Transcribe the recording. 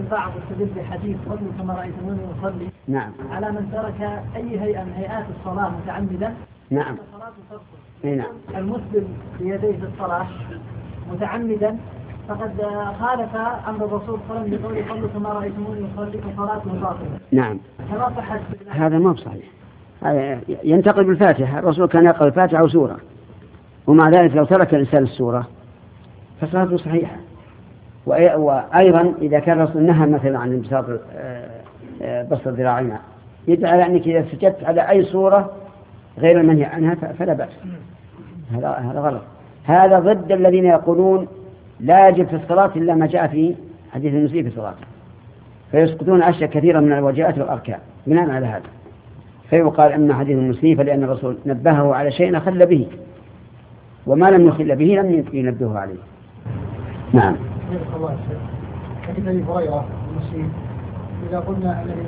البعض يستدل بحديث صلوا كما رأيتموني أصلي. نعم. على من ترك أي هيئة من هيئات الصلاة متعمدا. نعم. نعم. المسلم بيديه في الصلاة متعمدا فقد خالف أمر الرسول صلى الله عليه وسلم بقوله صلوا كما رأيتموني أصلي فصلاته باطلة. نعم. فما صحت هذا ما بصحيح. ينتقل بالفاتحة، الرسول كان يقرأ الفاتحة وسورة، ومع ذلك لو ترك الإنسان السورة فصلاته صحيحة. وأيضا إذا كان الرسول نهى مثلا عن انبساط بسط الذراعين، يدعى على أنك إذا سجدت على أي صورة غير المنهي عنها فلا بأس. هذا غلط. هذا ضد الذين يقولون لا يجب في الصلاة إلا ما جاء في حديث المسيء في صلاته، فيسقطون أشياء كثيرة من الواجبات والأركان بناء على هذا. فيقال أن حديث المسيء فلأن الرسول نبهه على شيء أخل به، وما لم يخل به لم ينبهه عليه. نعم. حديث أبي هريرة المسيء إذا قلنا